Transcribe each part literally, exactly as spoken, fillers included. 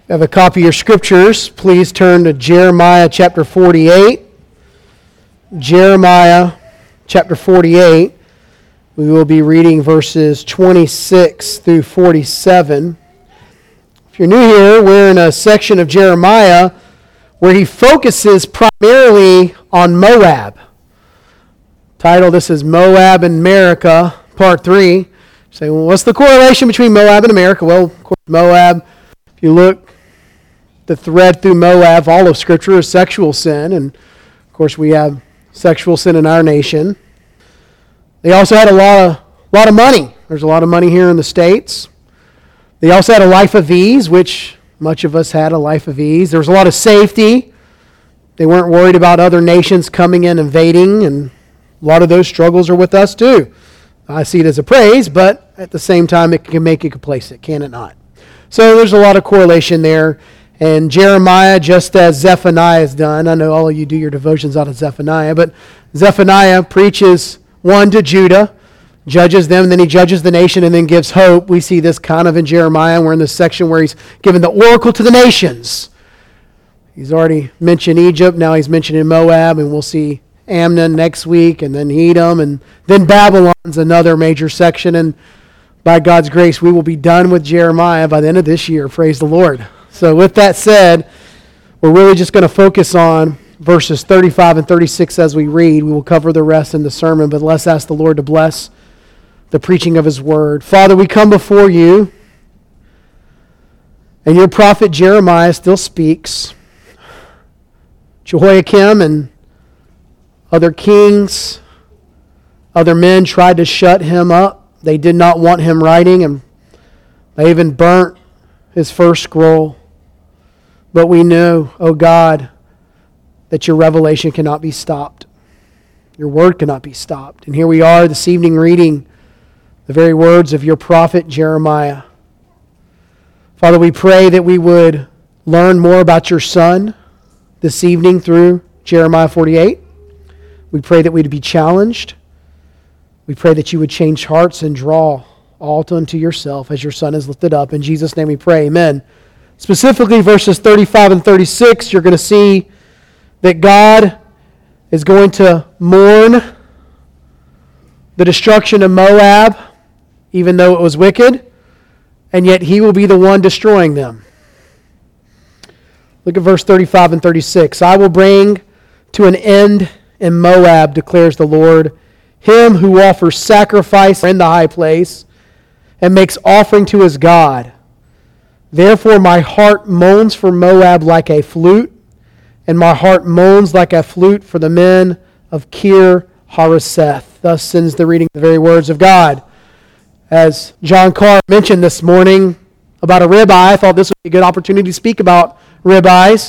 you have a copy of your scriptures, please turn to Jeremiah chapter forty-eight. Jeremiah chapter forty-eight. We will be reading verses twenty-six through forty-seven. If you're new here, we're in a section of Jeremiah where he focuses primarily on Moab. Title, this is Moab and America, part three. You say, well, what's the correlation between Moab and America? Well, of course, Moab, if you look the thread through Moab, all of Scripture is sexual sin, and of course we have sexual sin in our nation. They also had a lot of lot of money. There's a lot of money here in the States. They also had a life of ease, which much of us had a life of ease. There was a lot of safety. They weren't worried about other nations coming in, invading, and a lot of those struggles are with us too. I see it as a praise, but at the same time it can make you complacent, can it not? So there's a lot of correlation there. And Jeremiah, just as Zephaniah has done, I know all of you do your devotions out of Zephaniah, but Zephaniah preaches one to Judah, judges them, then he judges the nation and then gives hope. We see this kind of in Jeremiah. We're in the section where he's given the oracle to the nations. He's already mentioned Egypt, now he's mentioning Moab, and we'll see Ammon next week, and then Edom, and then Babylon's another major section. And by God's grace, we will be done with Jeremiah by the end of this year. Praise the Lord. So with that said, we're really just going to focus on verses thirty-five and thirty-six as we read. We will cover the rest in the sermon, but let's ask the Lord to bless the preaching of His Word. Father, we come before you, and your prophet Jeremiah still speaks. Jehoiakim and other kings, other men tried to shut him up. They did not want him writing, and they even burnt his first scroll. But we know, O God, that your revelation cannot be stopped. Your word cannot be stopped. And here we are this evening reading the very words of your prophet Jeremiah. Father, we pray that we would learn more about your Son this evening through Jeremiah forty-eight. We pray that we'd be challenged. We pray that you would change hearts and draw all unto yourself as your Son is lifted up. In Jesus' name we pray, amen. Specifically, verses thirty-five and thirty-six, you're going to see that God is going to mourn the destruction of Moab, even though it was wicked, and yet He will be the one destroying them. Look at verse thirty-five and thirty-six. I will bring to an end in Moab, declares the Lord, him who offers sacrifice in the high place and makes offering to his God. Therefore my heart moans for Moab like a flute, and my heart moans like a flute for the men of Kir Hareseth. Thus sends the reading the very words of God. As John Carr mentioned this morning about a ribeye, I thought this would be a good opportunity to speak about ribeyes.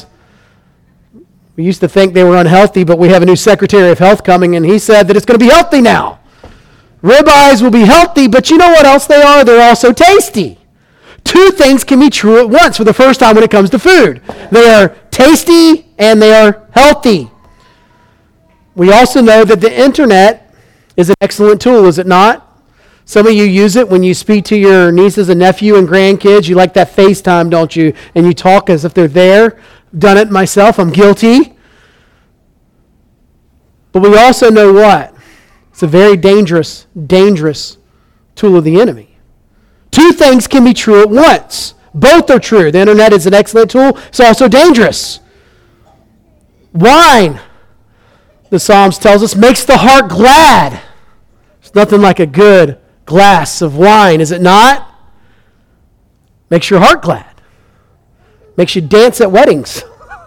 We used to think they were unhealthy, but we have a new Secretary of Health coming, and he said that it's going to be healthy now. Ribeyes will be healthy, but you know what else they are? They're also tasty. Two things can be true at once for the first time when it comes to food. They are tasty and they are healthy. We also know that the internet is an excellent tool, is it not? Some of you use it when you speak to your nieces and nephew and grandkids. You like that FaceTime, don't you? And you talk as if they're there. Done it myself. I'm guilty. But we also know what? It's a very dangerous, dangerous tool of the enemy. Two things can be true at once. Both are true. The internet is an excellent tool. It's also dangerous. Wine, the Psalms tells us, makes the heart glad. There's nothing like a good glass of wine, is it not? Makes your heart glad. Makes you dance at weddings.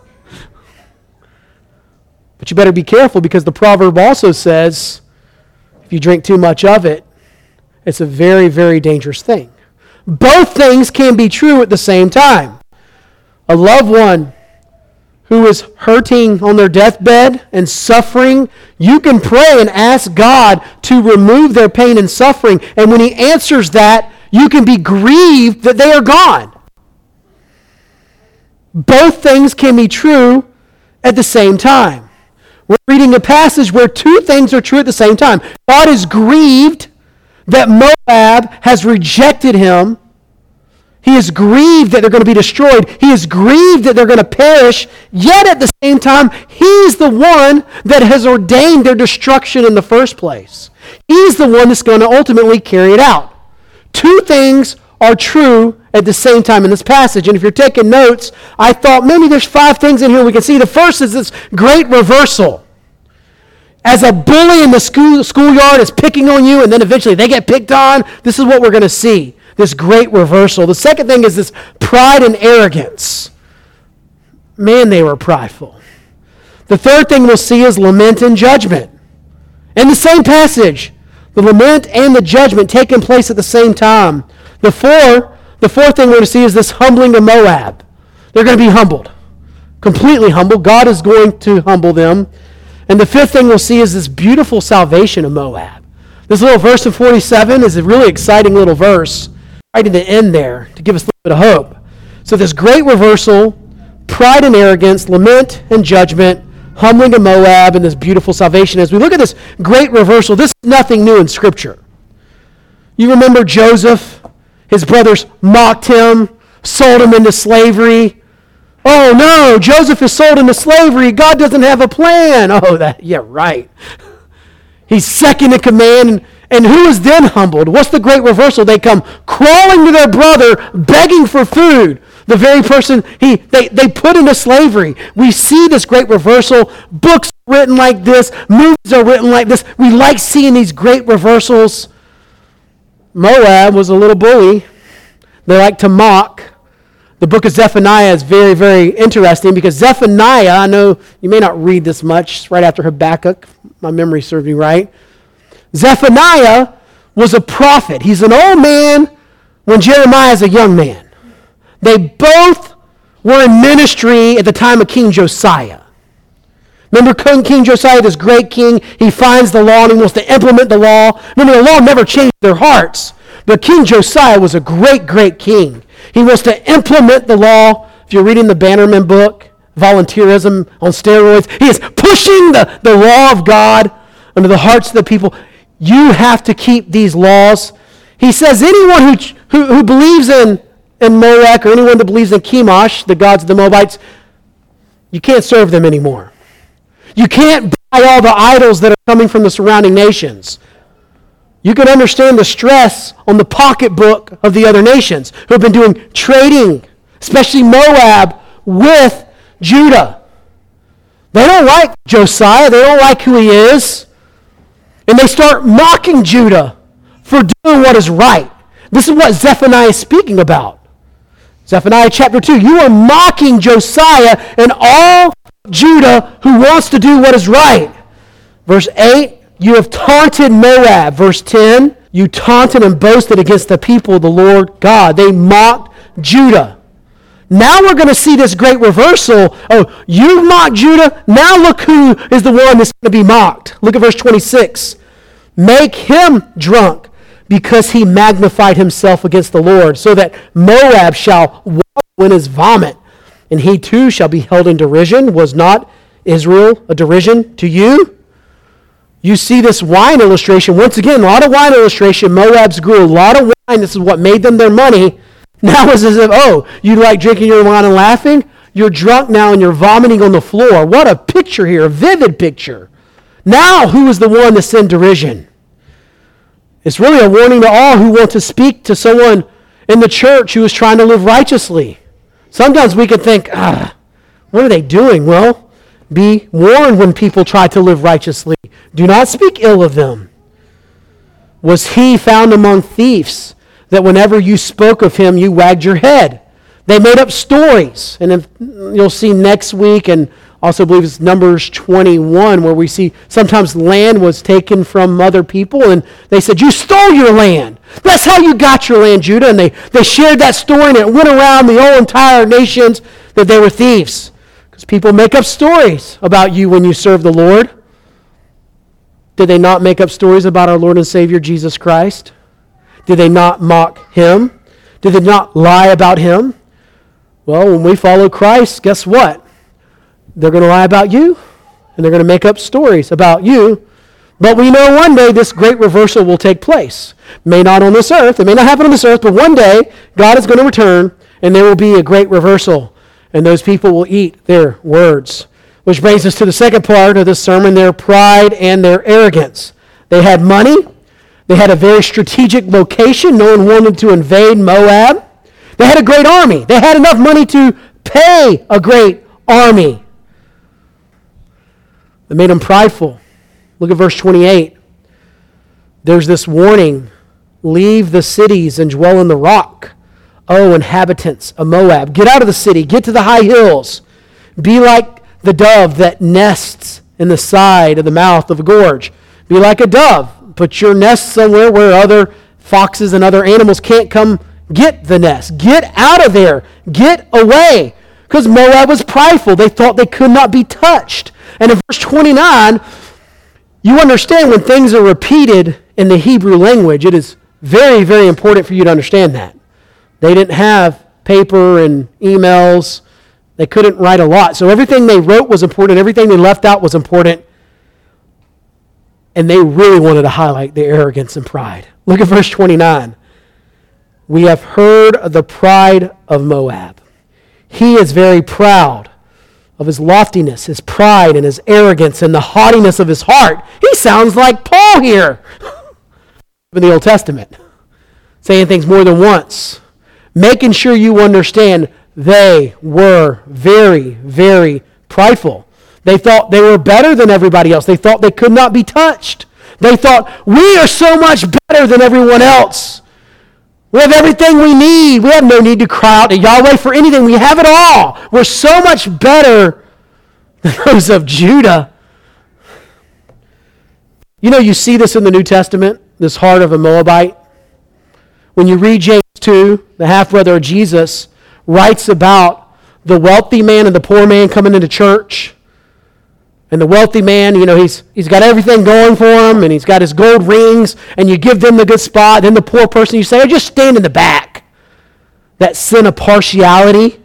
But you better be careful, because the proverb also says, if you drink too much of it, it's a very, very dangerous thing. Both things can be true at the same time. A loved one who is hurting on their deathbed and suffering, you can pray and ask God to remove their pain and suffering. And when He answers that, you can be grieved that they are gone. Both things can be true at the same time. We're reading a passage where two things are true at the same time. God is grieved that Moab has rejected Him, He is grieved that they're going to be destroyed. He is grieved that they're going to perish. Yet at the same time, he's the one that has ordained their destruction in the first place. He's the one that's going to ultimately carry it out. Two things are true at the same time in this passage. And if you're taking notes, I thought maybe there's five things in here we can see. The first is this great reversal. As a bully in the school schoolyard is picking on you, and then eventually they get picked on, this is what we're going to see. This great reversal. The second thing is this pride and arrogance. Man, they were prideful. The third thing we'll see is lament and judgment. In the same passage, the lament and the judgment taking place at the same time. The four, the fourth thing we're going to see is this humbling of Moab. They're going to be humbled. Completely humbled. God is going to humble them. And the fifth thing we'll see is this beautiful salvation of Moab. This little verse in forty-seven is a really exciting little verse right at the end there to give us a little bit of hope. So this great reversal, pride and arrogance, lament and judgment, humbling of Moab, and this beautiful salvation. As we look at this great reversal, this is nothing new in Scripture. You remember Joseph? His brothers mocked him, sold him into slavery. Oh no, Joseph is sold into slavery. God doesn't have a plan. Oh, that yeah, right. He's second in command. And, and who is then humbled? What's the great reversal? They come crawling to their brother, begging for food. The very person he they, they put into slavery. We see this great reversal. Books written like this. Movies are written like this. We like seeing these great reversals. Moab was a little bully. They like to mock. The book of Zephaniah is very, very interesting because Zephaniah, I know you may not read this much, it's right after Habakkuk, my memory serves me right. Zephaniah was a prophet. He's an old man when Jeremiah is a young man. They both were in ministry at the time of King Josiah. Remember King Josiah, this great king, he finds the law and he wants to implement the law. Remember, the law never changed their hearts. But King Josiah was a great, great king. He wants to implement the law. If you're reading the Bannerman book, Volunteerism on Steroids, he is pushing the, the law of God into the hearts of the people. You have to keep these laws. He says anyone who, who, who believes in, in Molech or anyone that believes in Chemosh, the gods of the Moabites, you can't serve them anymore. You can't buy all the idols that are coming from the surrounding nations. You can understand the stress on the pocketbook of the other nations who have been doing trading, especially Moab, with Judah. They don't like Josiah. They don't like who he is. And they start mocking Judah for doing what is right. This is what Zephaniah is speaking about. Zephaniah chapter two. You are mocking Josiah and all Judah who wants to do what is right. Verse eight. You have taunted Moab. Verse ten, you taunted and boasted against the people of the Lord God. They mocked Judah. Now we're going to see this great reversal. Oh, you mocked Judah. Now look who is the one that's going to be mocked. Look at verse twenty-six. Make him drunk because he magnified himself against the Lord, so that Moab shall wallow in his vomit, and he too shall be held in derision. Was not Israel a derision to you? You see this wine illustration. Once again, a lot of wine illustration. Moab's grew a lot of wine. This is what made them their money. Now it's as if, oh, you like drinking your wine and laughing? You're drunk now and you're vomiting on the floor. What a picture here, a vivid picture. Now who is the one that's in derision? It's really a warning to all who want to speak to someone in the church who is trying to live righteously. Sometimes we could think, ah, what are they doing? Well, be warned when people try to live righteously. Do not speak ill of them. Was he found among thieves, that whenever you spoke of him, you wagged your head? They made up stories. And if, you'll see next week, and also I believe it's Numbers twenty-one, where we see sometimes land was taken from other people, and they said, you stole your land. That's how you got your land, Judah. And they, they shared that story, and it went around the whole entire nations that they were thieves. Because people make up stories about you when you serve the Lord. Did they not make up stories about our Lord and Savior Jesus Christ? Did they not mock him? Did they not lie about him? Well, when we follow Christ, guess what? They're going to lie about you, and they're going to make up stories about you. But we know one day this great reversal will take place. May not on this earth. It may not happen on this earth, but one day God is going to return and there will be a great reversal. And those people will eat their words. Which brings us to the second part of this sermon, their pride and their arrogance. They had money. They had a very strategic location. No one wanted to invade Moab. They had a great army. They had enough money to pay a great army. It made them prideful. Look at verse twenty-eight. There's this warning. Leave the cities and dwell in the rock. O inhabitants of Moab, get out of the city. Get to the high hills. Be like the dove that nests in the side of the mouth of a gorge. Be like a dove. Put your nest somewhere where other foxes and other animals can't come get the nest. Get out of there. Get away. Because Moab was prideful. They thought they could not be touched. And in verse twenty-nine, you understand when things are repeated in the Hebrew language, it is very, very important for you to understand that. They didn't have paper and emails. They couldn't write a lot. So everything they wrote was important. Everything they left out was important. And they really wanted to highlight their arrogance and pride. Look at verse twenty-nine. We have heard of the pride of Moab. He is very proud of his loftiness, his pride, and his arrogance, and the haughtiness of his heart. He sounds like Paul here in the Old Testament, saying things more than once, making sure you understand they were very, very prideful. They thought they were better than everybody else. They thought they could not be touched. They thought, we are so much better than everyone else. We have everything we need. We have no need to cry out to Yahweh for anything. We have it all. We're so much better than those of Judah. You know, you see this in the New Testament, this heart of a Moabite. When you read James two, the half-brother of Jesus writes about the wealthy man and the poor man coming into church. And the wealthy man, you know, he's he's got everything going for him, and he's got his gold rings, and you give them the good spot. Then the poor person, you say, oh, just stand in the back. That sin of partiality.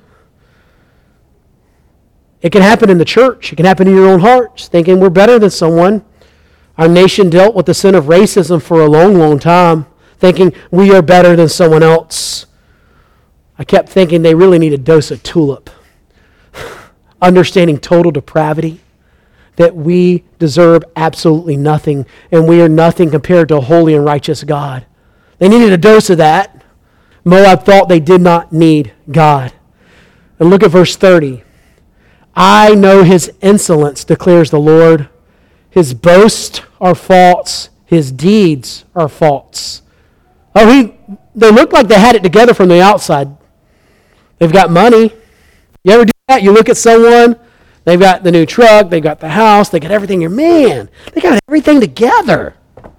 It can happen in the church. It can happen in your own hearts, thinking we're better than someone. Our nation dealt with the sin of racism for a long, long time, thinking we are better than someone else. I kept thinking they really need a dose of tulip. Understanding total depravity. That we deserve absolutely nothing, and we are nothing compared to a holy and righteous God. They needed a dose of that. Moab thought they did not need God. And look at verse thirty. I know his insolence, declares the Lord. His boasts are false. His deeds are false. Oh, he, they look like they had it together from the outside. They've got money. You ever do that? You look at someone, they've got the new truck, they've got the house, they got everything. You're, man, they got everything together.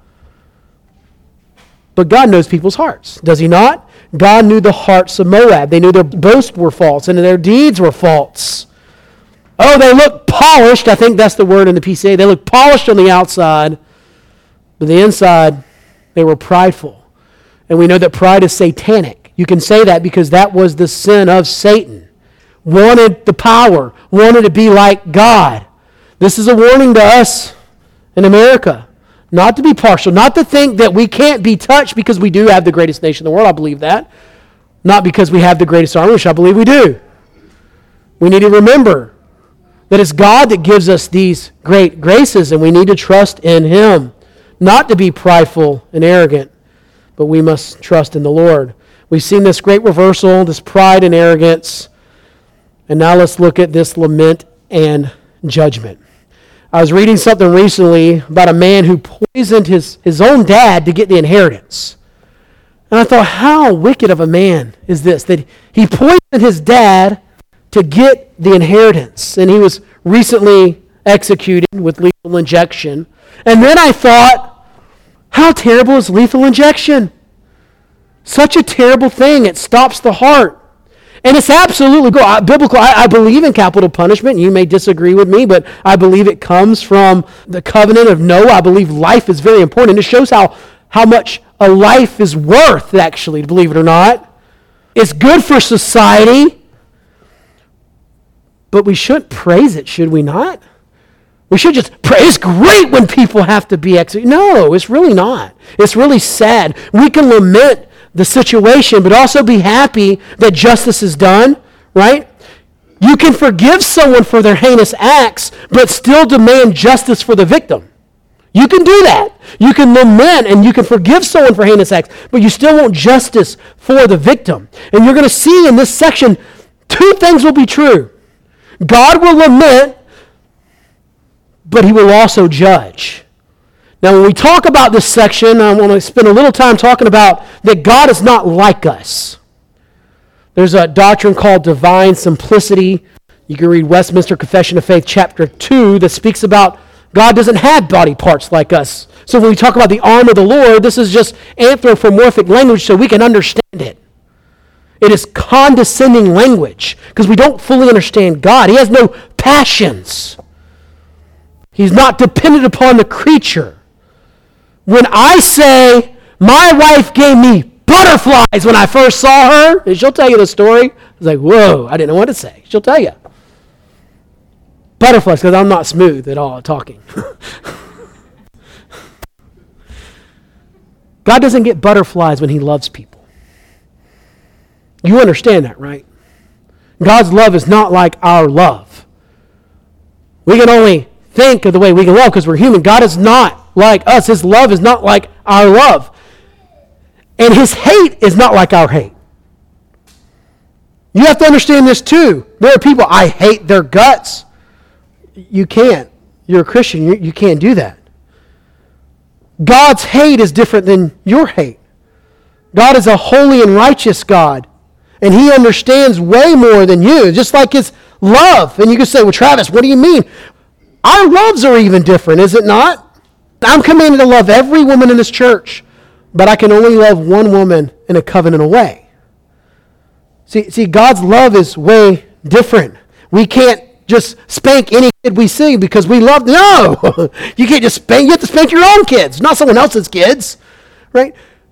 But God knows people's hearts, does he not? God knew the hearts of Moab. They knew their boasts were false and their deeds were false. Oh, they look polished. I think that's the word in the P C A. They look polished on the outside, but the inside, they were prideful. And we know that pride is satanic. You can say that because that was the sin of Satan. Wanted the power, wanted to be like God. This is a warning to us in America, not to be partial, not to think that we can't be touched because we do have the greatest nation in the world. I believe that. Not because we have the greatest army, which I believe we do. We need to remember that it's God that gives us these great graces, and we need to trust in him, not to be prideful and arrogant, but we must trust in the Lord. We've seen this great reversal, this pride and arrogance. And now let's look at this lament and judgment. I was reading something recently about a man who poisoned his, his own dad to get the inheritance. And I thought, how wicked of a man is this? That he poisoned his dad to get the inheritance. And he was recently executed with lethal injection. And then I thought, how terrible is lethal injection? Such a terrible thing. It stops the heart. And it's absolutely biblical. I, I believe in capital punishment. You may disagree with me, but I believe it comes from the covenant of Noah. I believe life is very important. It shows how, how much a life is worth, actually, believe it or not. It's good for society, but we shouldn't praise it, should we not? We should just pray. It's great when people have to be executed. No, it's really not. It's really sad. We can lament the situation, but also be happy that justice is done, right? You can forgive someone for their heinous acts, but still demand justice for the victim. You can do that. You can lament and you can forgive someone for heinous acts, but you still want justice for the victim. And you're going to see in this section, two things will be true. God will lament, but he will also judge. Now, when we talk about this section, I want to spend a little time talking about that God is not like us. There's a doctrine called divine simplicity. You can read Westminster Confession of Faith, chapter two, that speaks about God doesn't have body parts like us. So when we talk about the arm of the Lord, this is just anthropomorphic language so we can understand it. It is condescending language because we don't fully understand God. He has no passions. He's not dependent upon the creature. When I say, my wife gave me butterflies when I first saw her, and she'll tell you the story. I was like, whoa, I didn't know what to say. She'll tell you. Butterflies, because I'm not smooth at all at talking. God doesn't get butterflies when he loves people. You understand that, right? God's love is not like our love. We can only think of the way we can love because we're human. God is not like us. His love is not like our love. And his hate is not like our hate. You have to understand this too. There are people, I hate their guts. You can't. You're a Christian. You, you can't do that. God's hate is different than your hate. God is a holy and righteous God. And he understands way more than you. Just like his love. And you can say, well, Travis, what do you mean? Our loves are even different, is it not? I'm commanded to love every woman in this church. But I can only love one woman in a covenantal way. See, see, God's love is way different. We can't just spank any kid we see because we love. No! You can't just spank. You have to spank your own kids, not someone else's kids. Right?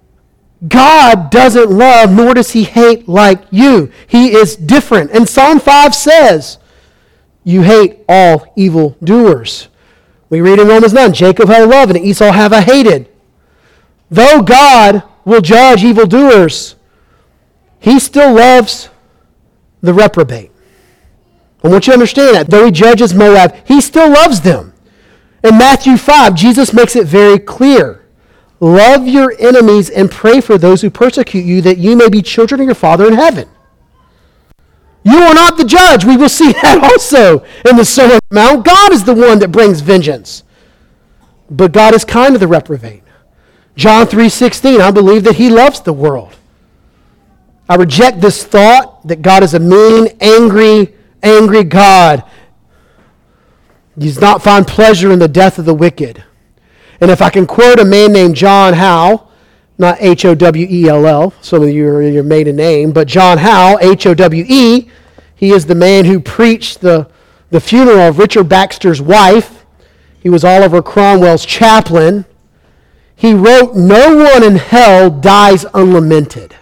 God doesn't love, nor does he hate like you. He is different. And Psalm five says, you hate all evildoers. We read in Romans nine, Jacob have I loved and Esau have I hated. Though God will judge evildoers, he still loves the reprobate. I want you to understand that. Though he judges Moab, he still loves them. In Matthew five, Jesus makes it very clear. Love your enemies and pray for those who persecute you, that you may be children of your Father in heaven. You are not the judge. We will see that also in the Sermon on the Mount. God is the one that brings vengeance. But God is kind to the reprobate. John three sixteen, I believe that he loves the world. I reject this thought that God is a mean, angry, angry God. He does not find pleasure in the death of the wicked. And if I can quote a man named John Howe, not H O W E L L, some of you are your maiden name, but John Howe, H O W E, he is the man who preached the, the funeral of Richard Baxter's wife. He was Oliver Cromwell's chaplain. He wrote, no one in hell dies unlamented.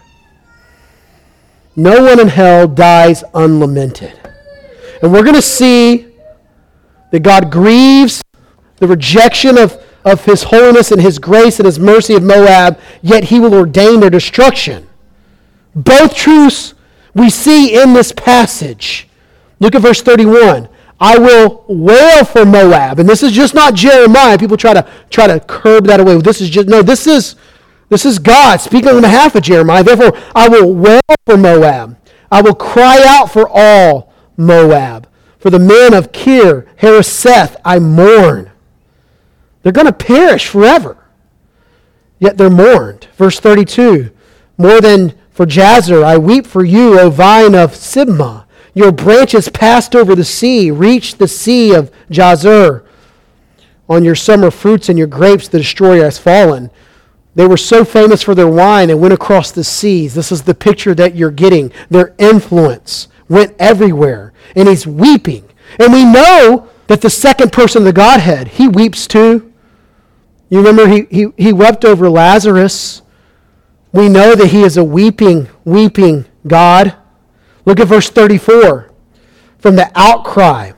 No one in hell dies unlamented. And we're going to see that God grieves the rejection of, of his holiness and his grace and his mercy of Moab, yet he will ordain their destruction. Both truths we see in this passage. Look at verse thirty-one. I will wail for Moab. And this is just not Jeremiah. People try to try to curb that away. This is just no, this is this is God speaking on behalf of Jeremiah. Therefore, I will wail for Moab. I will cry out for all Moab. For the men of Kir, Hareseth, I mourn. They're going to perish forever. Yet they're mourned. Verse thirty-two. More than for Jazer, I weep for you, O vine of Sibmah. Your branches passed over the sea, reached the sea of Jazer. On your summer fruits and your grapes, the destroyer has fallen. They were so famous for their wine and went across the seas. This is the picture that you're getting. Their influence went everywhere. And he's weeping. And we know that the second person of the Godhead, he weeps too. You remember he, he, he wept over Lazarus. We know that he is a weeping, weeping God. Look at verse thirty-four. From the outcry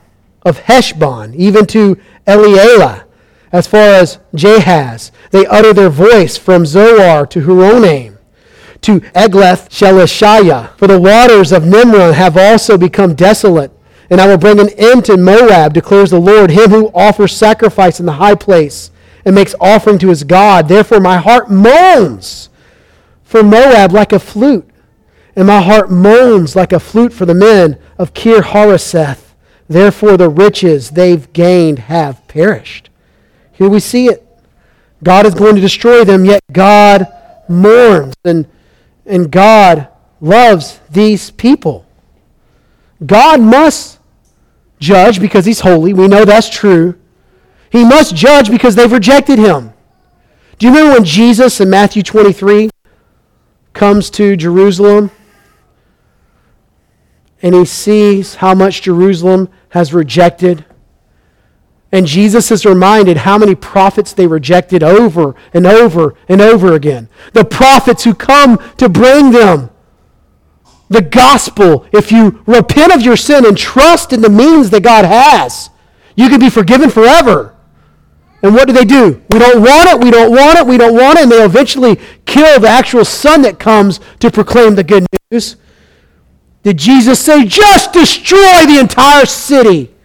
of Heshbon, even to Elealeh, as far as Jahaz. They utter their voice from Zoar to Horonaim, to Eglath Shelishiyah. For the waters of Nimrah have also become desolate, and I will bring an end to Moab, declares the Lord, him who offers sacrifice in the high place and makes offering to his God. Therefore my heart moans for Moab like a flute, and my heart moans like a flute for the men of Kir Hareseth. Therefore the riches they've gained have perished. Here we see it. God is going to destroy them, yet God mourns, and, and God loves these people. God must judge because he's holy. We know that's true. He must judge because they've rejected him. Do you remember when Jesus in Matthew twenty-three comes to Jerusalem and he sees how much Jerusalem has rejected? And Jesus is reminded how many prophets they rejected over and over and over again. The prophets who come to bring them the gospel. If you repent of your sin and trust in the means that God has, you can be forgiven forever. And what do they do? We don't want it, we don't want it, we don't want it, and they eventually kill the actual son that comes to proclaim the good news. Did Jesus say, just destroy the entire city?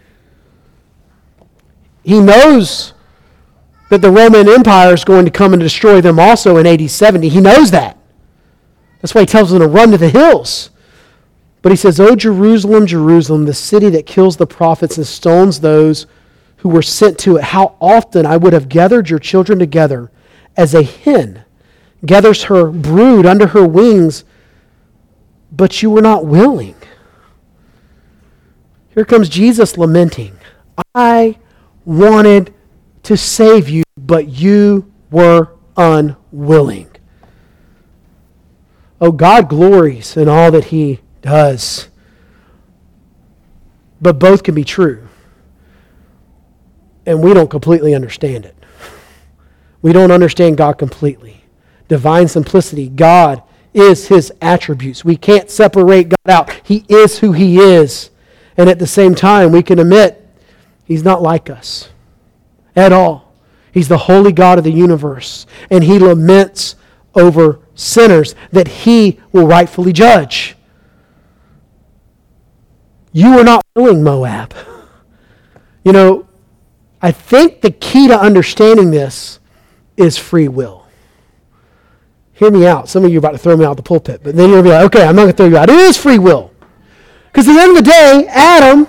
He knows that the Roman Empire is going to come and destroy them also in A D seventy. He knows that. That's why he tells them to run to the hills. But he says, O Jerusalem, Jerusalem, the city that kills the prophets and stones those who were sent to it, how often I would have gathered your children together as a hen gathers her brood under her wings, but you were not willing. Here comes Jesus lamenting. I wanted to save you, but you were unwilling. Oh, God glories in all that he does. But both can be true. And we don't completely understand it. We don't understand God completely. Divine simplicity. God is his attributes. We can't separate God out. He is who he is. And at the same time, we can admit he's not like us at all. He's the holy God of the universe. And he laments over sinners that he will rightfully judge. You are not willing, Moab. You know, I think the key to understanding this is free will. Hear me out. Some of you are about to throw me out the pulpit, but then you'll be like, okay, I'm not going to throw you out. It is free will. Because at the end of the day, Adam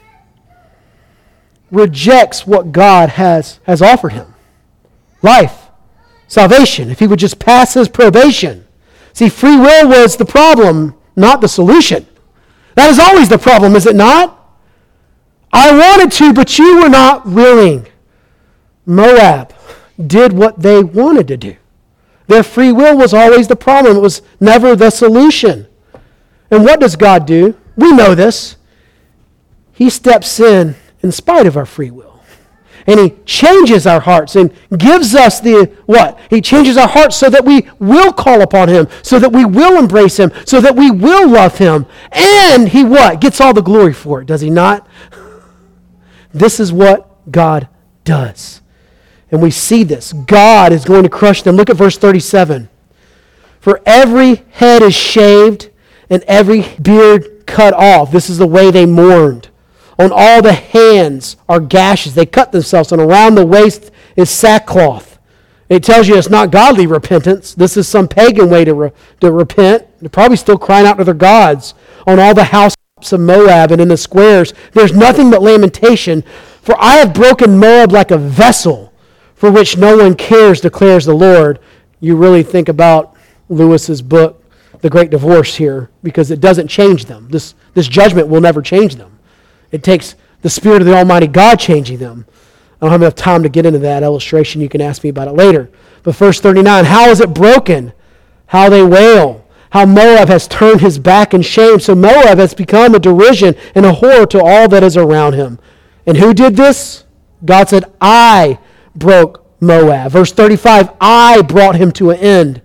rejects what God has, has offered him. Life, salvation, if he would just pass his probation. See, free will was the problem, not the solution. That is always the problem, is it not? I wanted to, but you were not willing. Moab did what they wanted to do. Their free will was always the problem. It was never the solution. And what does God do? We know this. He steps in in spite of our free will. And he changes our hearts and gives us the what? He changes our hearts so that we will call upon him, so that we will embrace him, so that we will love him. And he what? Gets all the glory for it, does he not? This is what God does. And we see this. God is going to crush them. Look at verse thirty-seven. For every head is shaved and every beard cut off. This is the way they mourned. On all the hands are gashes. They cut themselves, and around the waist is sackcloth. It tells you it's not godly repentance. This is some pagan way to, re- to repent. They're probably still crying out to their gods. On all the house of Moab and in the squares, there's nothing but lamentation. For I have broken Moab like a vessel for which no one cares, declares the Lord. You really think about Lewis's book, The Great Divorce, here, because it doesn't change them. This, this judgment will never change them. It takes the Spirit of the Almighty God changing them. I don't have enough time to get into that illustration. You can ask me about it later. But verse thirty-nine, how is it broken? How they wail. How Moab has turned his back in shame. So Moab has become a derision and a horror to all that is around him. And who did this? God said, I broke Moab. Verse thirty-five, I brought him to an end.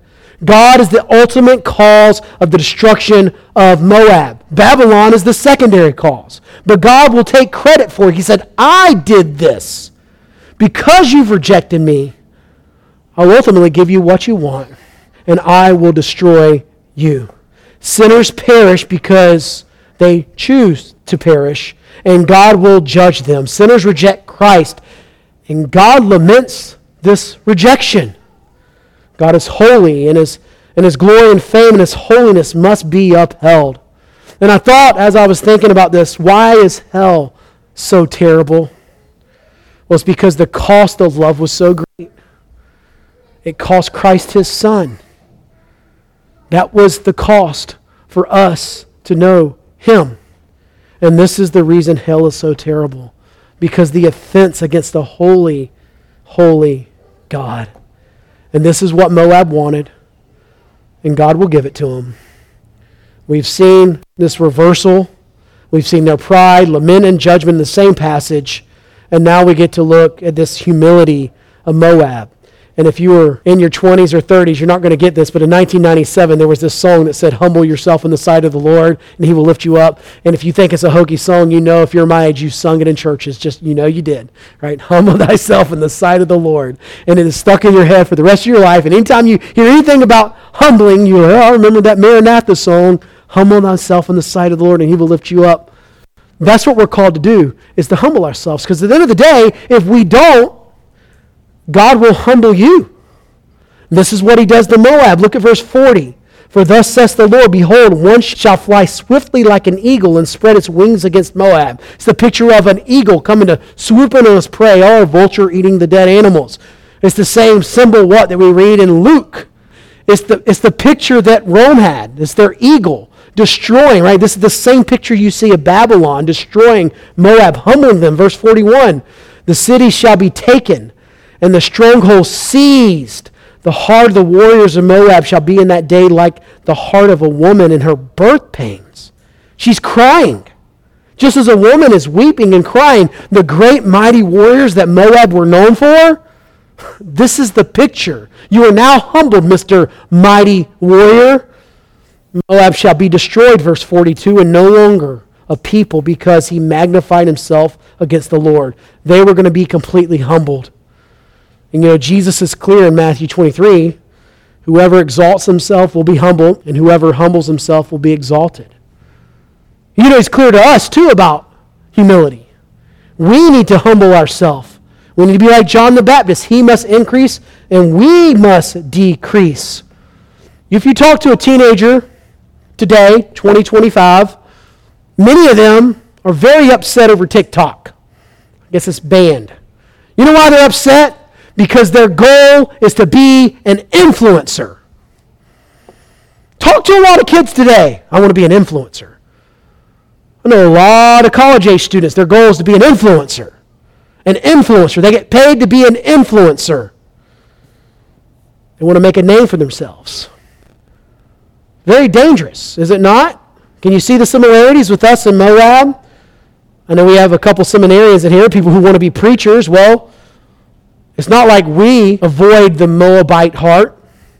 God is the ultimate cause of the destruction of Moab. Babylon is the secondary cause. But God will take credit for it. He said, I did this. Because you've rejected me, I'll ultimately give you what you want, and I will destroy you. Sinners perish because they choose to perish, and God will judge them. Sinners reject Christ, and God laments this rejection. God is holy, and his, and his glory and fame and his holiness must be upheld. And I thought, as I was thinking about this, why is hell so terrible? Well, it's because the cost of love was so great. It cost Christ his Son. That was the cost for us to know him. And this is the reason hell is so terrible. Because the offense against the holy, holy God. And this is what Moab wanted. And God will give it to him. We've seen this reversal. We've seen their pride, lament, and judgment in the same passage. And now we get to look at this humility of Moab. And if you were in your twenties or thirties, you're not going to get this, but in nineteen ninety-seven, there was this song that said, humble yourself in the sight of the Lord, and he will lift you up. And if you think it's a hokey song, you know, if you're my age, you sung it in churches. Just, you know you did, right? Humble thyself in the sight of the Lord. And it is stuck in your head for the rest of your life. And anytime you hear anything about humbling, you oh, I remember that Maranatha song, humble thyself in the sight of the Lord, and he will lift you up. That's what we're called to do, is to humble ourselves. Because at the end of the day, if we don't, God will humble you. This is what he does to Moab. Look at verse forty. For thus says the Lord, behold, one shall fly swiftly like an eagle and spread its wings against Moab. It's the picture of an eagle coming to swoop in on his prey, or a vulture eating the dead animals. It's the same symbol, what, that we read in Luke. It's the, it's the picture that Rome had. It's their eagle destroying, right? This is the same picture you see of Babylon, destroying Moab, humbling them. Verse forty-one, the city shall be taken, and the stronghold seized. The heart of the warriors of Moab shall be in that day like the heart of a woman in her birth pains. She's crying. Just as a woman is weeping and crying, the great mighty warriors that Moab were known for, this is the picture. You are now humbled, Mister Mighty Warrior. Moab shall be destroyed, verse forty-two, and no longer a people, because he magnified himself against the Lord. They were going to be completely humbled. And you know, Jesus is clear in Matthew twenty-three, whoever exalts himself will be humbled, and whoever humbles himself will be exalted. You know, he's clear to us too about humility. We need to humble ourselves. We need to be like John the Baptist. He must increase, and we must decrease. If you talk to a teenager today, twenty twenty-five, many of them are very upset over TikTok. I guess it's banned. You know why they're upset? Because their goal is to be an influencer. Talk to a lot of kids today. I want to be an influencer. I know a lot of college-age students, their goal is to be an influencer. An influencer. They get paid to be an influencer. They want to make a name for themselves. Very dangerous, is it not? Can you see the similarities with us in Moab? I know we have a couple seminarians in here, people who want to be preachers. Well, it's not like we avoid the Moabite heart.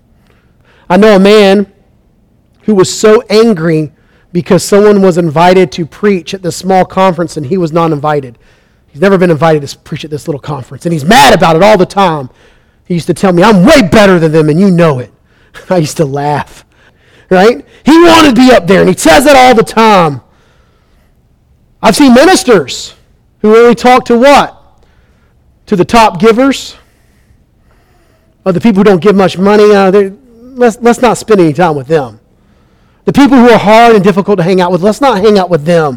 I know a man who was so angry because someone was invited to preach at this small conference and he was not invited. He's never been invited to preach at this little conference, and he's mad about it all the time. He used to tell me, I'm way better than them, and you know it. I used to laugh, right? He wanted to be up there, and he says it all the time. I've seen ministers who only talk to what? To the top givers, or the people who don't give much money. Uh, let's, let's not spend any time with them. The people who are hard and difficult to hang out with, let's not hang out with them.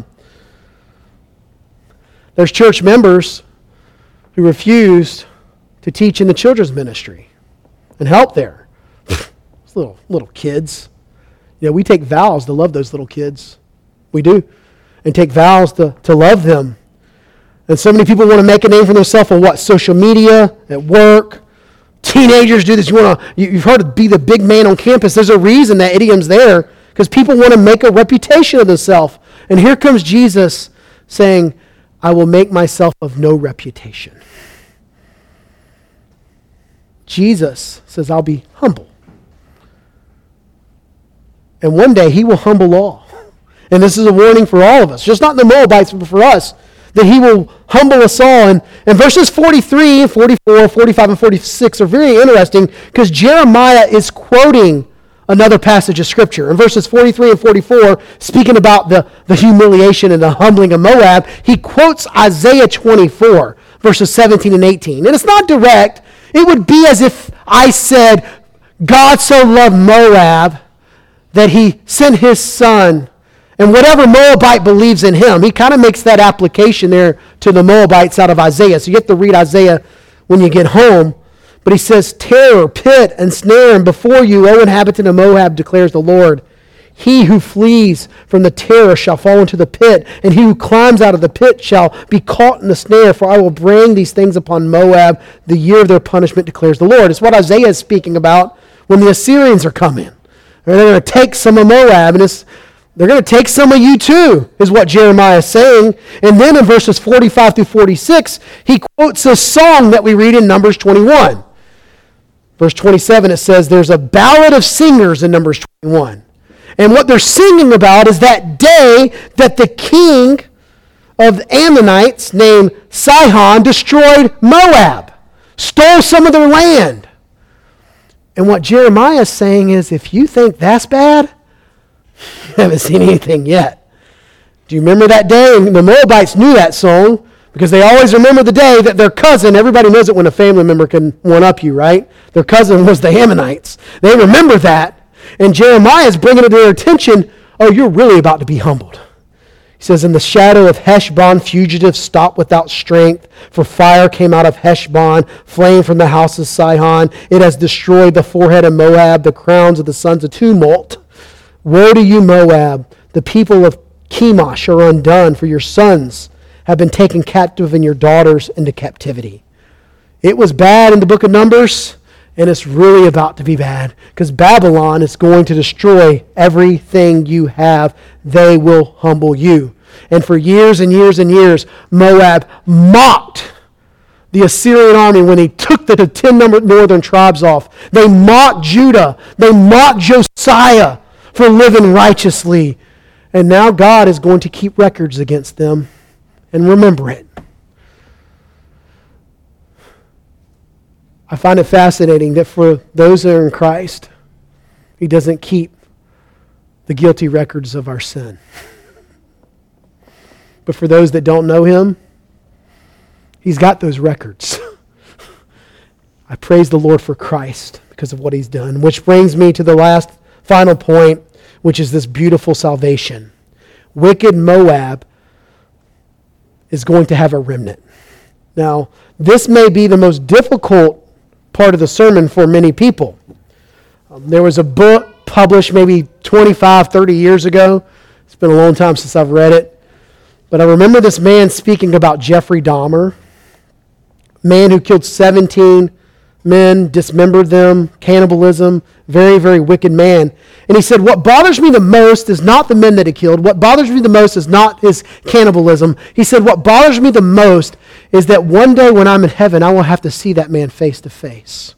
There's church members who refused to teach in the children's ministry and help there. It's little, little kids. You know, we take vows to love those little kids. We do. And take vows to, to love them. And so many people want to make a name for themselves on what? Social media, at work. Teenagers do this. You want to, you, you've heard of be the big man on campus. There's a reason that idiom's there, because people want to make a reputation of themselves. And here comes Jesus saying, I will make myself of no reputation. Jesus says, I'll be humble. And one day he will humble all. And this is a warning for all of us, just not the Moabites, but for us, that he will humble us all. And, and verses forty-three, forty-four, forty-five, and forty-six are very interesting because Jeremiah is quoting another passage of Scripture. In verses forty-three and forty-four, speaking about the, the humiliation and the humbling of Moab, he quotes Isaiah twenty-four, verses seventeen and eighteen. And it's not direct. It would be as if I said, God so loved Moab that he sent his son. And whatever Moabite believes in him, he kind of makes that application there to the Moabites out of Isaiah. So you have to read Isaiah when you get home. But he says, terror, pit, and snare, and before you, O inhabitant of Moab, declares the Lord. He who flees from the terror shall fall into the pit, and he who climbs out of the pit shall be caught in the snare, for I will bring these things upon Moab, the year of their punishment, declares the Lord. It's what Isaiah is speaking about when the Assyrians are coming. They're going to take some of Moab, and it's they're going to take some of you too, is what Jeremiah is saying. And then in verses forty-five through forty-six, he quotes a song that we read in Numbers twenty-one. Verse twenty-seven, it says, there's a ballad of singers in Numbers twenty-one. And what they're singing about is that day that the king of the Ammonites named Sihon destroyed Moab, stole some of their land. And what Jeremiah is saying is, if you think that's bad, you haven't seen anything yet. Do you remember that day? And the Moabites knew that song because they always remember the day that their cousin, everybody knows it when a family member can one-up you, right? Their cousin was the Ammonites. They remember that. And Jeremiah is bringing it to their attention, oh, you're really about to be humbled. He says, in the shadow of Heshbon, fugitives stopped without strength, for fire came out of Heshbon, flame from the house of Sihon. It has destroyed the forehead of Moab, the crowns of the sons of Tumult. Woe to you, Moab! The people of Chemosh are undone, for your sons have been taken captive and your daughters into captivity. It was bad in the book of Numbers, and it's really about to be bad, because Babylon is going to destroy everything you have. They will humble you. And for years and years and years, Moab mocked the Assyrian army when he took the ten northern tribes off. They mocked Judah. They mocked Josiah for living righteously. And now God is going to keep records against them and remember it. I find it fascinating that for those that are in Christ, He doesn't keep the guilty records of our sin. But for those that don't know Him, He's got those records. I praise the Lord for Christ because of what He's done. Which brings me to the last final point, which is this beautiful salvation. Wicked Moab is going to have a remnant. Now, this may be the most difficult part of the sermon for many people. Um, there was a book published maybe twenty-five, thirty years ago. It's been a long time since I've read it. But I remember this man speaking about Jeffrey Dahmer, a man who killed seventeen men, dismembered them, cannibalism, very, very wicked man. And he said, what bothers me the most is not the men that he killed. What bothers me the most is not his cannibalism. He said, what bothers me the most is that one day when I'm in heaven, I will have to see that man face to face.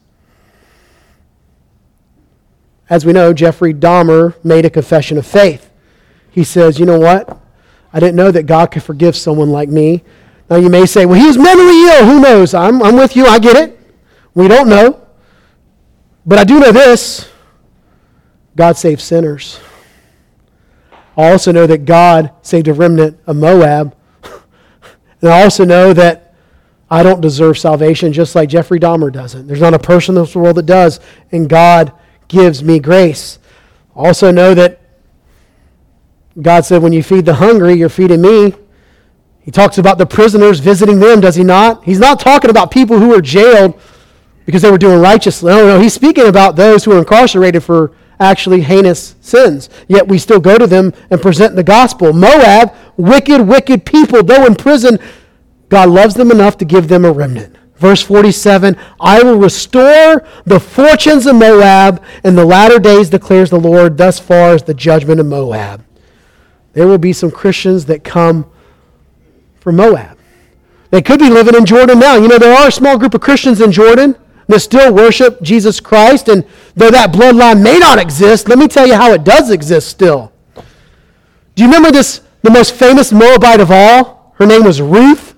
As we know, Jeffrey Dahmer made a confession of faith. He says, you know what? I didn't know that God could forgive someone like me. Now you may say, well, he was mentally ill. Who knows? I'm, I'm with you. I get it. We don't know. But I do know this. God saves sinners. I also know that God saved a remnant of Moab. And I also know that I don't deserve salvation just like Jeffrey Dahmer doesn't. There's not a person in this world that does. And God gives me grace. I also know that God said, when you feed the hungry, you're feeding me. He talks about the prisoners visiting them, does he not? He's not talking about people who are jailed because they were doing righteously. No, no, he's speaking about those who are incarcerated for actually heinous sins. Yet we still go to them and present the gospel. Moab, wicked, wicked people, though in prison, God loves them enough to give them a remnant. Verse forty-seven, I will restore the fortunes of Moab in the latter days, declares the Lord. Thus far as the judgment of Moab. There will be some Christians that come from Moab. They could be living in Jordan now. You know, there are a small group of Christians in Jordan. that still worship Jesus Christ. And though that bloodline may not exist, let me tell you how it does exist still. Do you remember this, the most famous Moabite of all? Her name was Ruth.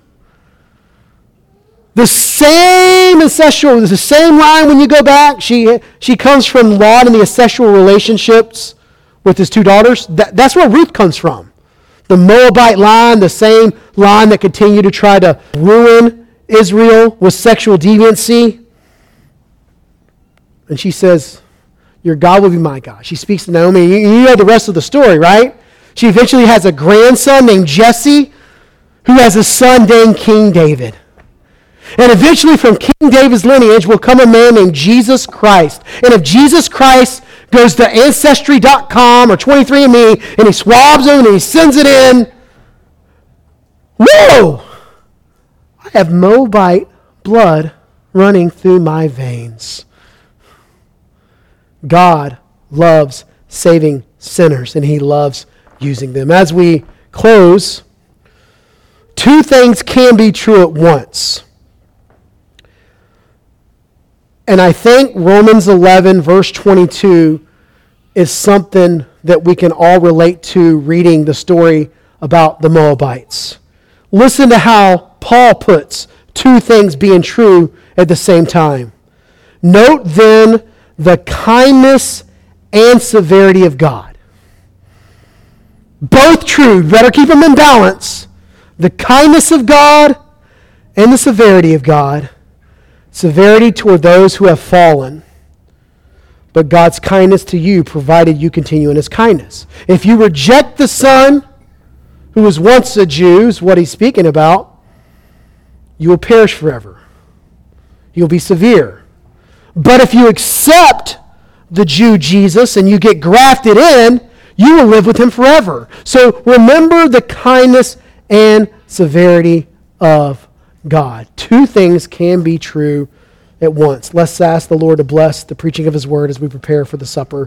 The same ancestral, the same line when you go back. She, she comes from Lot and the ancestral relationships with his two daughters. That, that's where Ruth comes from. The Moabite line, the same line that continued to try to ruin Israel with sexual deviancy. And she says, your God will be my God. She speaks to Naomi. You, you know the rest of the story, right? She eventually has a grandson named Jesse, who has a son named King David. And eventually from King David's lineage will come a man named Jesus Christ. And if Jesus Christ goes to Ancestry dot com or twenty-three and me and he swabs them and he sends it in, whoa! I have Moabite blood running through my veins. God loves saving sinners and he loves using them. As we close, two things can be true at once. And I think Romans eleven, verse twenty-two, is something that we can all relate to reading the story about the Moabites. Listen to how Paul puts two things being true at the same time. Note then the kindness and severity of God. Both true. Better keep them in balance. The kindness of God and the severity of God. Severity toward those who have fallen, but God's kindness to you provided you continue in his kindness. If you reject the Son, who was once a Jew, is what he's speaking about, you will perish forever. You'll be severe. But if you accept the Jew Jesus and you get grafted in, you will live with him forever. So remember the kindness and severity of God. Two things can be true at once. Let's ask the Lord to bless the preaching of his word as we prepare for the supper